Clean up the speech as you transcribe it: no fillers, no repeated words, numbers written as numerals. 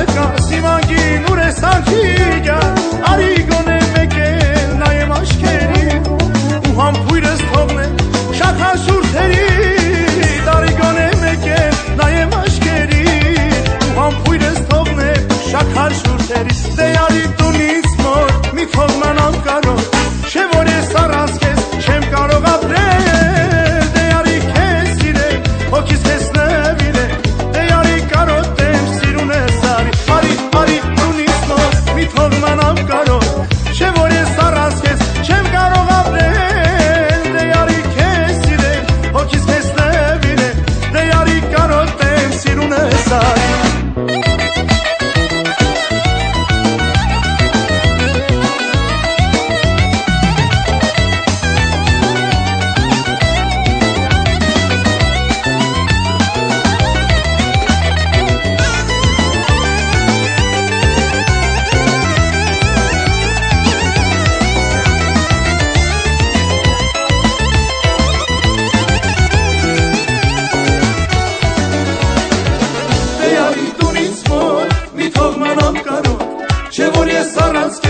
կա սիմանգի նուրեսանքիգա արիգոնե մեկել նայեմ աշկերի ու համբույրս թողնե շատ հաշուրթերի արիգոնե մեկել նայեմ աշկերի ու համբույրս թողնե շատ հաշուրթերի դե արի տունից մոր մի թողմանամ կարող չէ որ ես առանց քեզ չեմ կարող ապրել դե արի քեզ սիրել հոգիս քեզ նվիրել դե արի կարոտեմ սիրունես արի տունից մոր մի թողմանամ կարող չէ որ ես առանց քեզ չեմ կարող ապրել դե արի քեզ սիրել հոգիս քեզ նվիրել դե արի կարոտեմ սիրունես արի Չէ որ ես առանց